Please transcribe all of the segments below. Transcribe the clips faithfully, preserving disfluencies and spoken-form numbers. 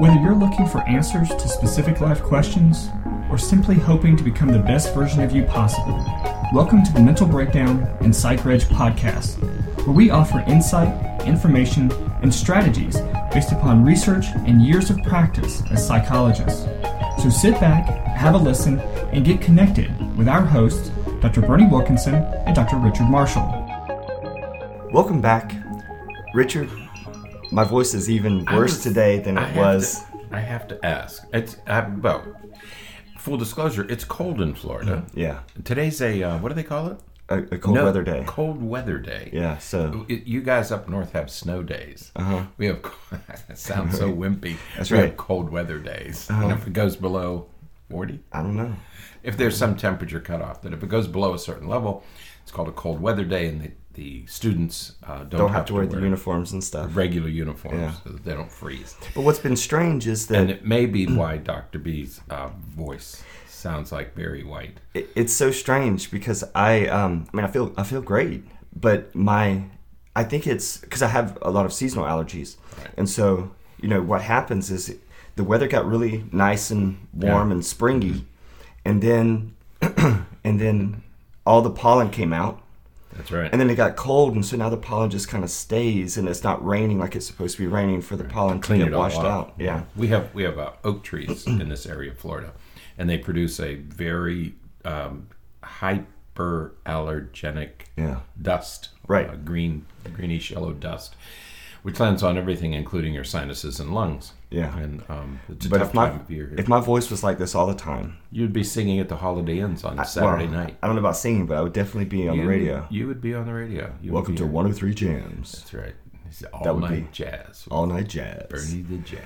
Whether you're looking for answers to specific life questions or simply hoping to become the best version of you possible, welcome to the Mental Breakdown and PsychReg podcast, where we offer insight, information, and strategies based upon research and years of practice as psychologists. So sit back, have a listen, and get connected with our hosts, Doctor Bernie Wilkinson and Doctor Richard Marshall. Welcome back. Richard, my voice is even worse was, today than it I was. To, I have to ask. It's I, well, full disclosure, it's cold in Florida. Mm, yeah. Today's a, uh, what do they call it? A, a cold no, weather day. Cold weather day. Yeah, so. It, you guys up north have snow days. Uh-huh. We have, it sounds so wimpy. That's we right. have cold weather days. Uh-huh. And if it goes below forty? I don't know. If there's some temperature cutoff, that if it goes below a certain level, it's called a cold weather day, and the, the students uh, don't, don't have, have to wear, wear the uniforms and stuff. Regular uniforms, yeah. so that they don't freeze. But what's been strange is that... And it may be why Doctor B's uh, voice sounds like Barry White. It, it's so strange because I, um, I mean, I feel I feel great, but my, I think it's because I have a lot of seasonal allergies, right. And so you know what happens is the weather got really nice and warm yeah. and springy, and then and then all the pollen came out. That's right. And then it got cold, and so now the pollen just kind of stays, and it's not raining like it's supposed to be raining for the right. pollen Clean to get it all washed out. out. Yeah, we have we have uh, oak trees in this area of Florida, and they produce a very um, hyperallergenic yeah. dust, right? Uh, green, greenish yellow dust, which lands on everything, including your sinuses and lungs. Yeah, and um, it's a but tough if my time of year. if my voice was like this all the time, you'd be singing at the Holiday Inns on I, Saturday well, night. I don't know about singing, but I would definitely be on you, the radio. You would be on the radio. You Welcome to one oh three Jams. That's right. It's all that would night be jazz. All night jazz. Bernie the J.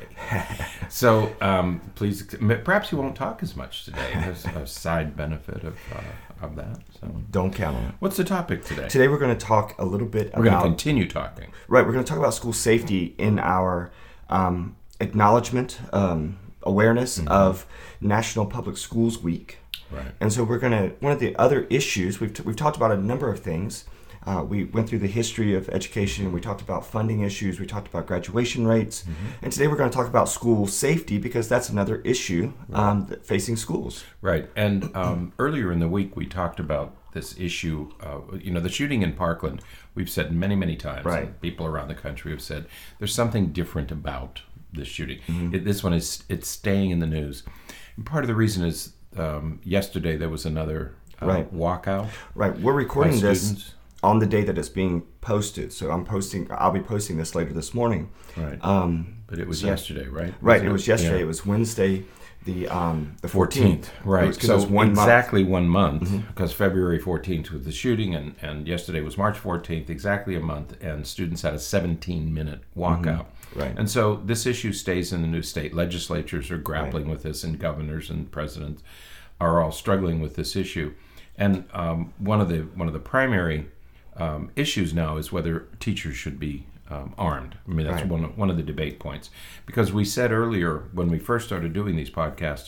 So um, please, perhaps you won't talk as much today. There's a side benefit of uh, of that. So don't count on it. What's the topic today? Today we're going to talk a little bit we're about... We're going to continue talking. Right. We're going to talk about school safety in our um, acknowledgement, um, awareness mm-hmm. of National Public Schools Week. Right. And so we're going to... One of the other issues, we've, t- we've talked about a number of things. Uh, we went through the history of education. We talked about funding issues. We talked about graduation rates. Mm-hmm. And today we're going to talk about school safety because that's another issue um, that facing schools. Right. And um, earlier in the week, we talked about this issue, uh, you know, the shooting in Parkland. We've said many, many times, right. and people around the country have said, there's something different about this shooting. Mm-hmm. It, this one is, it's staying in the news. And part of the reason is um, yesterday there was another uh, right. walkout. Right. We're recording this students. on the day that it's being posted. So I'm posting, I'll be posting this later this morning. Right. Um, but it was so, yesterday, right? Right. Was it, it was yesterday. yeah. It was Wednesday, the um, the fourteenth. fourteenth. Right. It was, so it was one exactly month. one month, mm-hmm. because February fourteenth was the shooting, and, and yesterday was March fourteenth, exactly a month, and students had a seventeen-minute walkout. Mm-hmm. Right. And so this issue stays in the new state. Legislatures are grappling right. with this, and governors and presidents are all struggling with this issue. And um, one of the one of the primary um, issues now is whether teachers should be um, armed. I mean, that's right. one of, one of the debate points. Because we said earlier when we first started doing these podcasts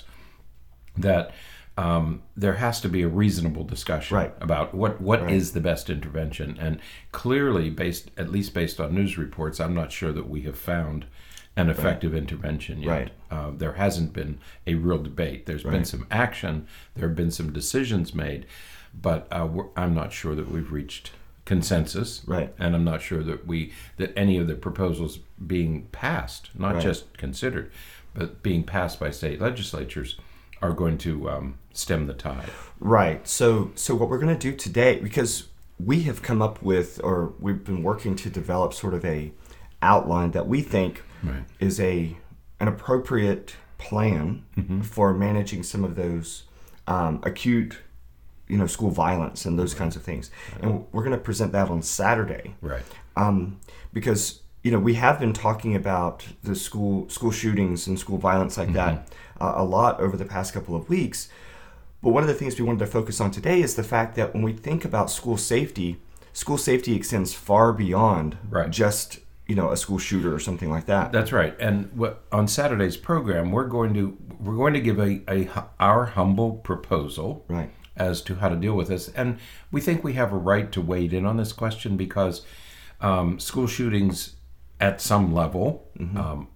that um, there has to be a reasonable discussion right. about what, what right. is the best intervention. And clearly, based at least based on news reports, I'm not sure that we have found an effective right. intervention yet. Right. Uh, there hasn't been a real debate. There's right. been some action. There have been some decisions made. But uh, we're, I'm not sure that we've reached consensus. Right. And I'm not sure that we that any of the proposals being passed, not right. just considered, but being passed by state legislatures are going to um, stem the tide. Right. So so what we're going to do today, because we have come up with, or we've been working to develop sort of a outline that we think right. is a an appropriate plan mm-hmm. for managing some of those um, acute, you know, school violence and those right. kinds of things. Right. And we're going to present that on Saturday. Right. Um, because, you know, we have been talking about the school school shootings and school violence like mm-hmm. that uh, a lot over the past couple of weeks. But one of the things we wanted to focus on today is the fact that when we think about school safety, school safety extends far beyond right. just, you know, a school shooter or something like that. That's right. And what, on Saturday's program, we're going to we're going to give a, a our humble proposal right. as to how to deal with this. And we think we have a right to wade in on this question because um, school shootings at some level mm-hmm. um, are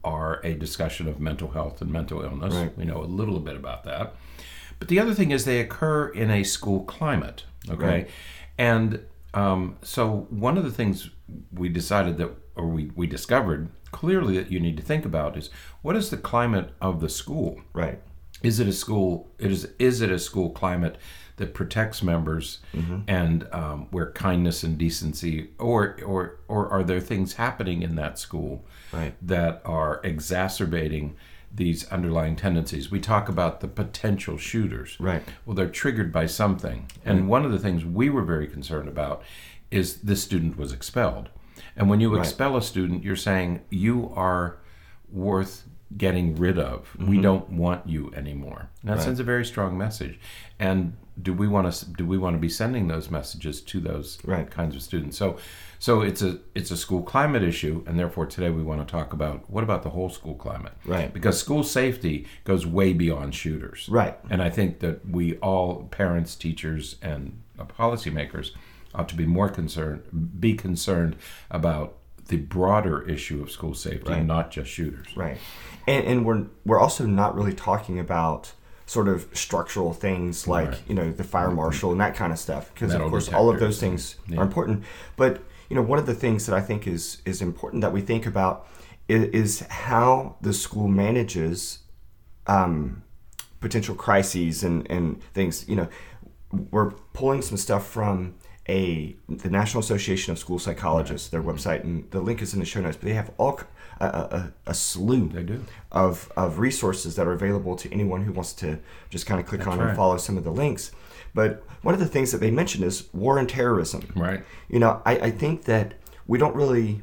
a discussion of mental health and mental illness. Right. We know a little bit about that. But the other thing is they occur in a school climate, okay? Right. And um, so one of the things we decided that, or we, we discovered clearly that you need to think about is, what is the climate of the school? Right. Is it a school, it is, is it a school climate that protects members mm-hmm. and um, where kindness and decency, or, or, or are there things happening in that school right. that are exacerbating these underlying tendencies? We talk about the potential shooters. Right. Well, they're triggered by something. And right. one of the things we were very concerned about is this student was expelled. And when you right. expel a student, you're saying you are worth getting rid of. Mm-hmm. We don't want you anymore. And that right. sends a very strong message. And do we want to do we want to be sending those messages to those right. kinds of students? So so it's a it's a school climate issue, and therefore today we want to talk about what about the whole school climate? Right. Because school safety goes way beyond shooters. Right. And I think that we all, parents, teachers, and policymakers, ought to be more concerned, be concerned about the broader issue of school safety, right. not just shooters. Right. And, and we're we're also not really talking about sort of structural things like, right. you know, the fire marshal and that kind of stuff, because of course all of those things yeah. are important. But, you know, one of the things that I think is is important that we think about is, is how the school manages um, potential crises and, and things. You know, we're pulling some stuff from a the National Association of School Psychologists, their website, and the link is in the show notes. But they have all a, a, a slew they do. of of resources that are available to anyone who wants to just kind of click That's on right. and follow some of the links. But one of the things that they mentioned is war and terrorism. Right. You know, I, I think that we don't really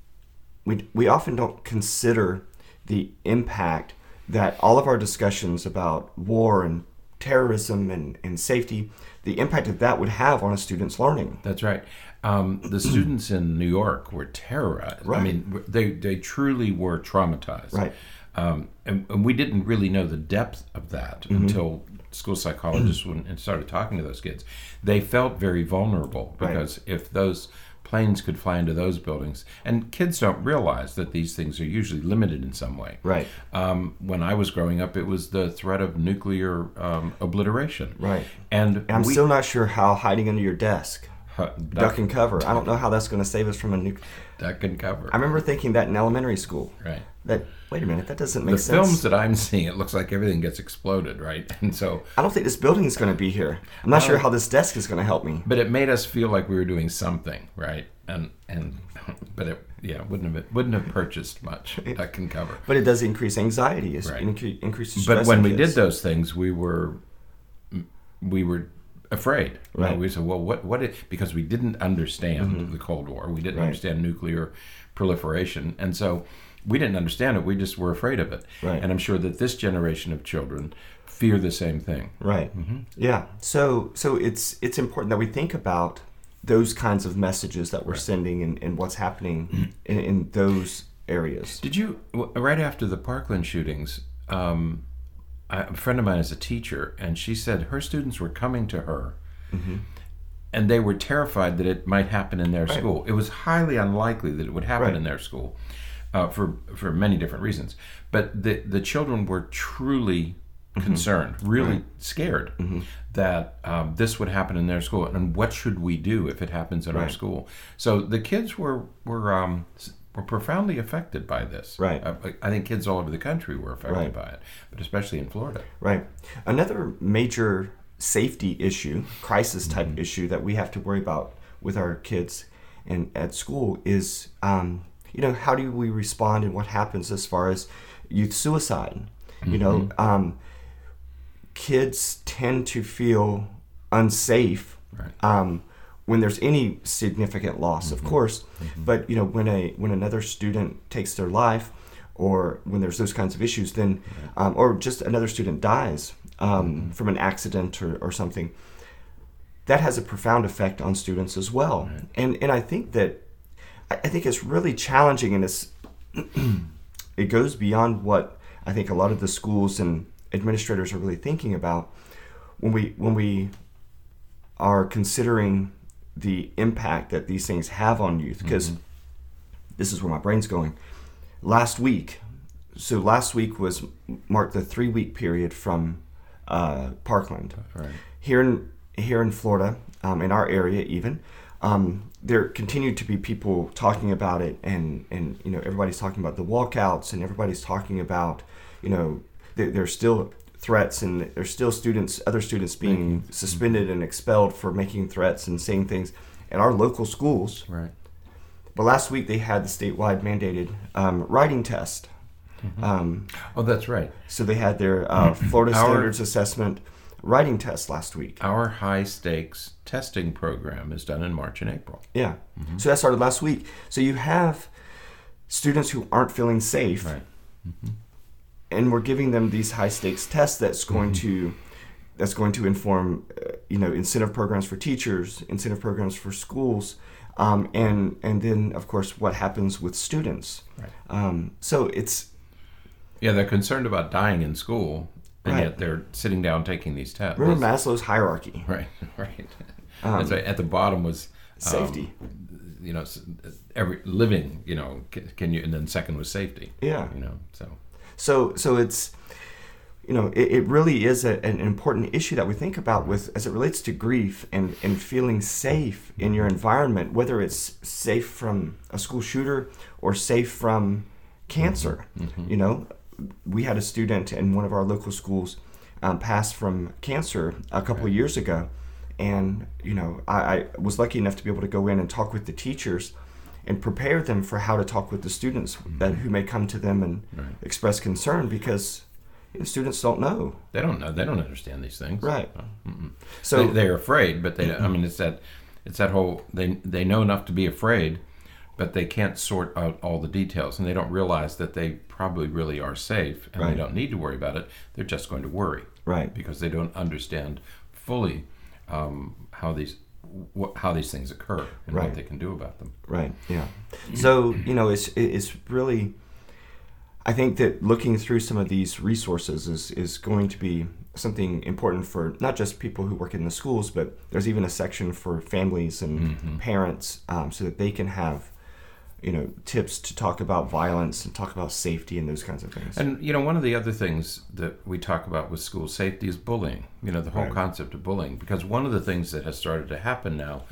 we we often don't consider the impact that all of our discussions about war and terrorism and, and safety, the impact that that would have on a student's learning. That's right. Um, the students in New York were terrorized. Right. I mean, they they truly were traumatized. Right. Um, and, and we didn't really know the depth of that mm-hmm. until school psychologists went and started talking to those kids. They felt very vulnerable because right. if those planes could fly into those buildings, and kids don't realize that these things are usually limited in some way. Right. Um, when I was growing up, it was the threat of nuclear um, obliteration. Right. And, and I'm we, still not sure how hiding under your desk, uh, duck, duck and cover. I don't know how that's going to save us from a nuclear. Duck and cover. I remember thinking that in elementary school. Right. That wait a minute, that doesn't make the sense. The films that I'm seeing, it looks like everything gets exploded, right? And so I don't think this building is going to be here. I'm not uh, sure how this desk is going to help me. But it made us feel like we were doing something, right? And and but it yeah wouldn't have wouldn't have purchased much that can cover. But it does increase anxiety. It right. incre- increases stress. But when in we kids. did those things, we were we were afraid. Right. You know, we said, well, what what it, because we didn't understand mm-hmm. the Cold War. We didn't right. understand nuclear proliferation, and so we didn't understand it. We just were afraid of it. Right. And I'm sure that this generation of children fear the same thing. Right. Mm-hmm. Yeah. So so it's it's important that we think about those kinds of messages that we're right. sending and, and what's happening mm-hmm. in, in those areas. Did you, right after the Parkland shootings, um, I, a friend of mine is a teacher, and she said her students were coming to her, mm-hmm. and they were terrified that it might happen in their right. school. It was highly unlikely that it would happen right. in their school uh, for for many different reasons. But the, the children were truly concerned, mm-hmm. really right. scared mm-hmm. that um, this would happen in their school, and what should we do if it happens in right. our school? So the kids were were um, were profoundly affected by this. Right. Uh, I think kids all over the country were affected right. by it, but especially in Florida. Right. Another major safety issue, crisis type mm-hmm. issue that we have to worry about with our kids and at school is, um, you know, how do we respond and what happens as far as youth suicide? You know. Mm-hmm. Um, Kids tend to feel unsafe right. um, when there's any significant loss, mm-hmm. of course. Mm-hmm. But you know, when a when another student takes their life, or when there's those kinds of issues, then right. um, or just another student dies um, mm-hmm. from an accident or, or something, that has a profound effect on students as well. Right. And and I think that I think it's really challenging, and it's it goes beyond what I think a lot of the schools and administrators are really thinking about when we when we are considering the impact that these things have on youth, because mm-hmm. this is where my brain's going. Last week so last week was marked the three week period from uh, Parkland. Right. Here in here in Florida, um, in our area even, um, there continued to be people talking about it, and, and you know everybody's talking about the walkouts, and everybody's talking about you know there, there's still threats, and there's still students, other students being mm-hmm. suspended and expelled for making threats and saying things at our local schools. Right. But last week they had the statewide mandated um, writing test. Mm-hmm. Um, oh, that's right. So they had their uh, Florida Our- Standards Assessment writing test last week. Our high-stakes testing program is done in March and April. Yeah. Mm-hmm. So that started last week. So you have students who aren't feeling safe, Right. Mm-hmm. and we're giving them these high-stakes tests that's going Mm-hmm. to that's going to inform, uh, you know, incentive programs for teachers, incentive programs for schools, um, and and then of course what happens with students. Right. Um, so it's Yeah, they're concerned about dying in school, and Right. yet they're sitting down taking these tests. remember Maslow's hierarchy. Right, right. Um, That's right. At the bottom was um, Safety. You know, s- every living. You know, can, can you? And then second was safety. Yeah. You know, so So so it's, you know, it, it really is a, an important issue that we think about with as it relates to grief and, and feeling safe in your environment, whether it's safe from a school shooter or safe from cancer. Mm-hmm. You know, we had a student in one of our local schools um, pass from cancer a couple of years ago. And, you know, I, I was lucky enough to be able to go in and talk with the teachers and prepare them for how to talk with the students that who may come to them and Right. express concern, because you know, students don't know. they don't know. They don't understand these things. Right. Mm-mm. So they, they're afraid, but they. I mean, it's that. It's that whole. They they know enough to be afraid, but they can't sort out all the details, and they don't realize that they probably really are safe, and Right. they don't need to worry about it. They're just going to worry. Right. Because they don't understand fully um, how these wh- how these things occur and Right. what they can do about them. Right. Yeah. So you know, it's it's really. I think that looking through some of these resources is, is going to be something important for not just people who work in the schools, but there's even a section for families and Mm-hmm. parents, um, so that they can have, you know, tips to talk about violence and talk about safety and those kinds of things. And you know, one of the other things that we talk about with school safety is bullying. You know, the whole Right. concept of bullying, because one of the things that has started to happen now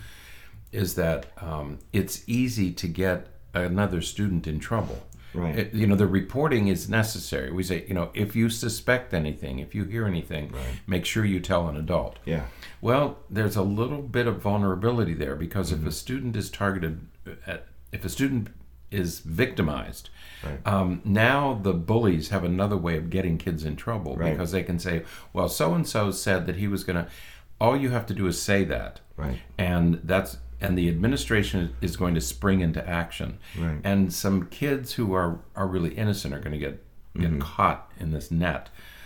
is that um, it's easy to get another student in trouble. Right. It, you know, the reporting is necessary. We say, you know, if you suspect anything, if you hear anything, Right. make sure you tell an adult. Yeah. Well, there's a little bit of vulnerability there, because Mm-hmm. if a student is targeted, at, if a student is victimized, Right. um, now the bullies have another way of getting kids in trouble, Right. because they can say, well, so-and-so said that he was going to, all you have to do is say that. Right. And that's and the administration is going to spring into action. Right. And some kids who are, are really innocent are going to get get Mm-hmm. caught in this net.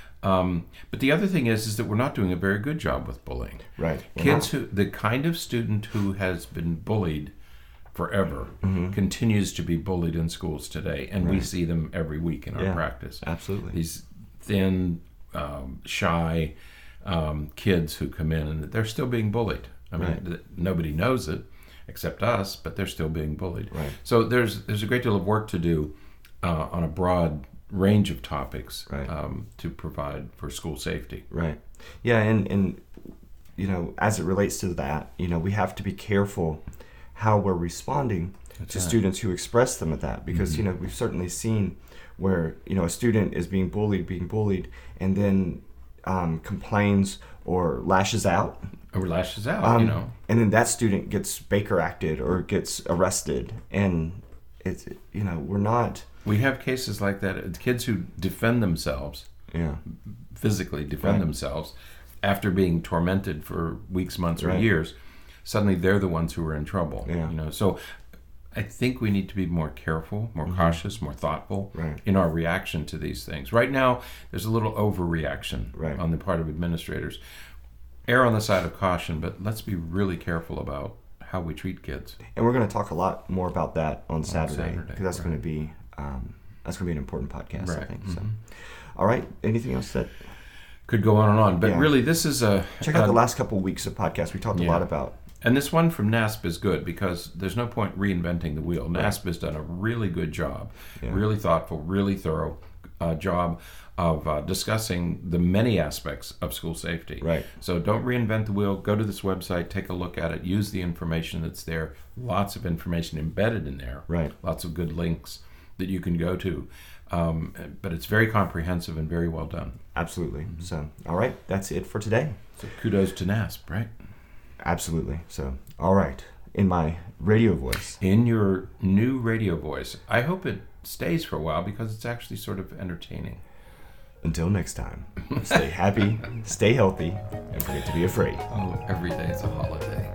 Um, but the other thing is, is that we're not doing a very good job with bullying. Right. We're Kids not. who, the kind of student who has been bullied forever Mm-hmm. continues to be bullied in schools today, and we Right. see them every week in our Yeah. practice. Absolutely. These thin, um, shy um, kids who come in, and they're still being bullied. I mean, Right. th- nobody knows it except us, but they're still being bullied. Right. So there's there's a great deal of work to do uh, on a broad range of topics Right. um, to provide for school safety. Right. Yeah, and, and you know, as it relates to that, you know, we have to be careful how we're responding That's to right. students who express them at that, because Mm-hmm. you know, we've certainly seen where, you know, a student is being bullied, being bullied, and then um, complains or lashes out. Or lashes out, Um, you know. And then that student gets Baker acted or gets arrested, and it's, you know, we're not. We have cases like that. It's kids who defend themselves, Yeah. physically defend Right. themselves, after being tormented for weeks, months, or Right. years. Suddenly, they're the ones who are in trouble. Yeah. You know, so I think we need to be more careful, more cautious, more thoughtful Mm-hmm. Right. in our reaction to these things. Right now, there's a little overreaction Right. on the part of administrators. Err on the side of caution, but let's be really careful about how we treat kids. And we're going to talk a lot more about that on Saturday, Saturday, because that's right. going to be um, that's going to be an important podcast, I Right. think. So, Mhm. all right. Anything else that Could go on and on, but Yeah. really, this is a check out a- the last couple of weeks of podcasts. We talked a Yeah. lot about. And this one from NASP is good, because there's no point reinventing the wheel. NASP has done a really good job, Yeah. really thoughtful, really thorough, uh, job of uh, discussing the many aspects of school safety. Right. So don't reinvent the wheel. Go to this website, take a look at it, use the information that's there. Lots of information embedded in there. Right. Lots of good links that you can go to. Um, but it's very comprehensive and very well done. Absolutely. Mm-hmm. So, all right, that's it for today. So kudos to NASP, right? Absolutely. So, all right, in my radio voice. In your new radio voice. I hope it stays for a while because it's actually sort of entertaining. Until next time, stay happy, stay healthy, and forget to be afraid. Oh, every day is a holiday.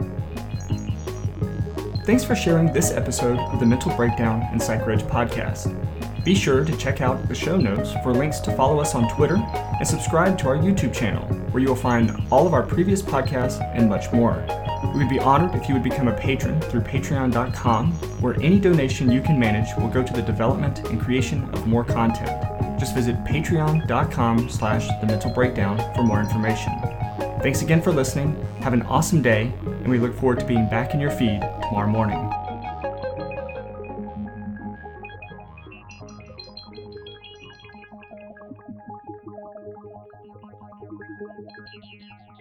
Thanks for sharing this episode of the Mental Breakdown and PsychReg podcast. Be sure to check out the show notes for links to follow us on Twitter and subscribe to our YouTube channel, where you will find all of our previous podcasts and much more. We would be honored if you would become a patron through patreon dot com, where any donation you can manage will go to the development and creation of more content. Just visit patreon dot com slash the mental breakdown for more information. Thanks again for listening. Have an awesome day, and we look forward to being back in your feed tomorrow morning. Thank you.